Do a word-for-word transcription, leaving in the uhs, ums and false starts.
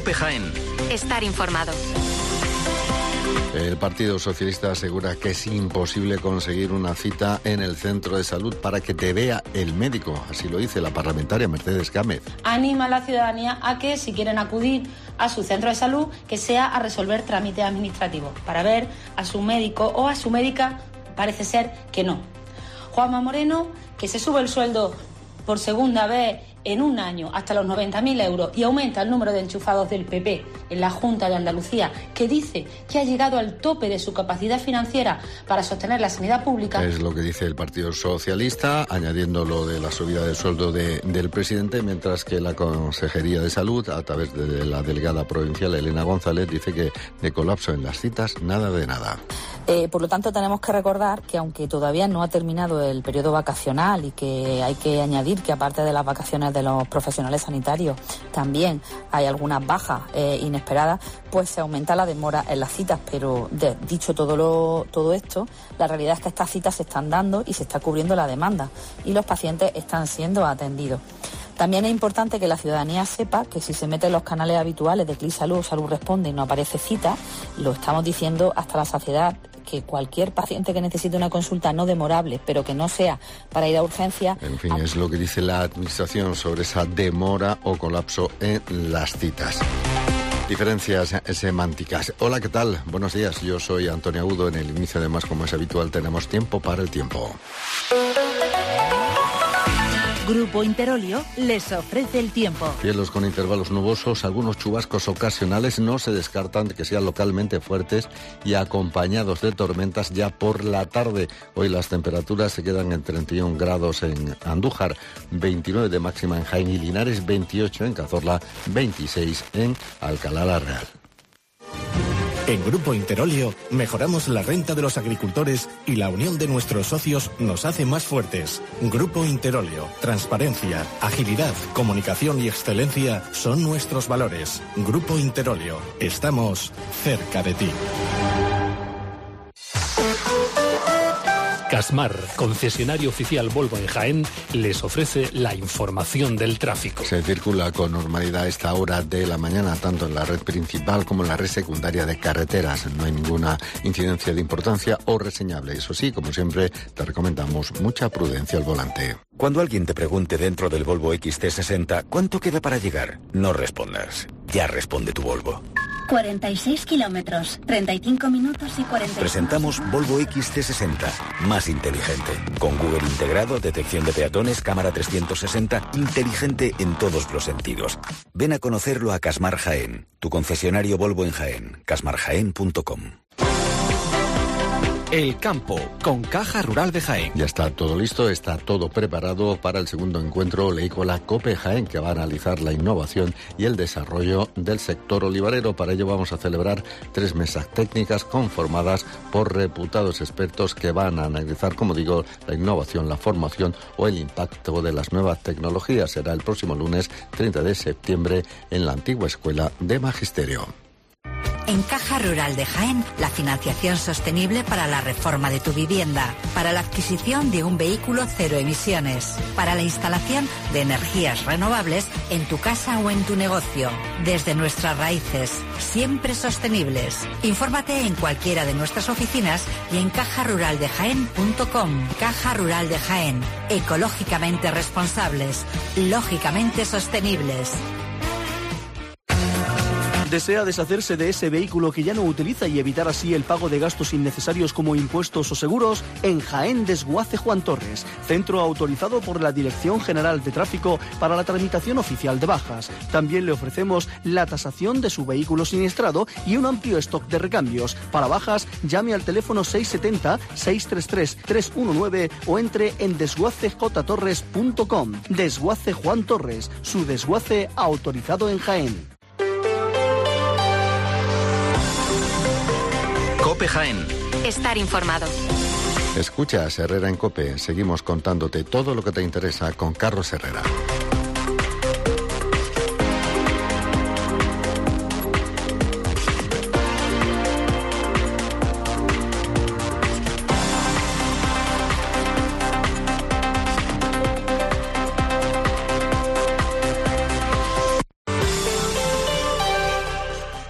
COPE Jaén. Estar informado. El Partido Socialista asegura que es imposible conseguir una cita en el centro de salud para que te vea el médico. Así lo dice la parlamentaria Mercedes Gámez. Anima a la ciudadanía a que, si quieren acudir a su centro de salud, que sea a resolver trámites administrativos. Para ver a su médico o a su médica, parece ser que no. Juanma Moreno, que se sube el sueldo por segunda vez en un año hasta los noventa mil euros y aumenta el número de enchufados del P P en la Junta de Andalucía, que dice que ha llegado al tope de su capacidad financiera para sostener la sanidad pública. Es lo que dice el Partido Socialista, añadiendo lo de la subida del sueldo de, del presidente, mientras que la Consejería de Salud, a través de la delegada provincial Elena González, dice que de colapso en las citas, nada de nada. Eh, por lo tanto, tenemos que recordar que aunque todavía no ha terminado el periodo vacacional y que hay que añadir que aparte de las vacaciones de los profesionales sanitarios también hay algunas bajas eh, inesperadas, pues se aumenta la demora en las citas. Pero de, dicho todo, lo, todo esto, la realidad es que estas citas se están dando y se está cubriendo la demanda y los pacientes están siendo atendidos. También es importante que la ciudadanía sepa que si se mete en los canales habituales de Clic Salud o Salud Responde y no aparece cita, lo estamos diciendo hasta la saciedad, que cualquier paciente que necesite una consulta no demorable, pero que no sea para ir a urgencia... En fin, es lo que dice la Administración sobre esa demora o colapso en las citas. Diferencias semánticas. Hola, ¿qué tal? Buenos días, yo soy Antonio Agudo. En el inicio, además, como es habitual, tenemos tiempo para el tiempo. Grupo Interolio les ofrece el tiempo. Cielos con intervalos nubosos, algunos chubascos ocasionales, no se descartan que sean localmente fuertes y acompañados de tormentas ya por la tarde. Hoy las temperaturas se quedan en treinta y un grados en Andújar, veintinueve de máxima en Jaén y Linares, veintiocho en Cazorla, veintiséis en Alcalá la Real. En Grupo Interolio mejoramos la renta de los agricultores y la unión de nuestros socios nos hace más fuertes. Grupo Interolio, transparencia, agilidad, comunicación y excelencia son nuestros valores. Grupo Interolio, estamos cerca de ti. Casmar, concesionario oficial Volvo en Jaén, les ofrece la información del tráfico. Se circula con normalidad a esta hora de la mañana, tanto en la red principal como en la red secundaria de carreteras. No hay ninguna incidencia de importancia o reseñable. Eso sí, como siempre, te recomendamos mucha prudencia al volante. Cuando alguien te pregunte dentro del Volvo X C sesenta, ¿cuánto queda para llegar? No respondas. Ya responde tu Volvo. cuarenta y seis kilómetros, treinta y cinco minutos y cuarenta y cinco. Presentamos Volvo X C sesenta, más inteligente. Con Google integrado, detección de peatones, cámara trescientos sesenta, inteligente en todos los sentidos. Ven a conocerlo a Casmar Jaén, tu concesionario Volvo en Jaén, casmar jaén punto com. El campo, con Caja Rural de Jaén. Ya está todo listo, está todo preparado para el segundo encuentro Oleícola COPE Jaén, que va a analizar la innovación y el desarrollo del sector olivarero. Para ello vamos a celebrar tres mesas técnicas conformadas por reputados expertos que van a analizar, como digo, la innovación, la formación o el impacto de las nuevas tecnologías. Será el próximo lunes treinta de septiembre en la antigua Escuela de Magisterio. En Caja Rural de Jaén, la financiación sostenible para la reforma de tu vivienda, para la adquisición de un vehículo cero emisiones, para la instalación de energías renovables en tu casa o en tu negocio. Desde nuestras raíces, siempre sostenibles. Infórmate en cualquiera de nuestras oficinas y en caja rural de jaén punto com. Caja Rural de Jaén, ecológicamente responsables, lógicamente sostenibles. ¿Desea deshacerse de ese vehículo que ya no utiliza y evitar así el pago de gastos innecesarios como impuestos o seguros? En Jaén Desguace Juan Torres, centro autorizado por la Dirección General de Tráfico para la tramitación oficial de bajas. También le ofrecemos la tasación de su vehículo siniestrado y un amplio stock de recambios. Para bajas, llame al teléfono seis siete cero, seis tres tres, tres uno nueve o entre en desguace j torres punto com. Desguace Juan Torres, su desguace autorizado en Jaén. COPE Jaén. Estar informado. Escuchas Herrera en COPE. Seguimos contándote todo lo que te interesa con Carlos Herrera.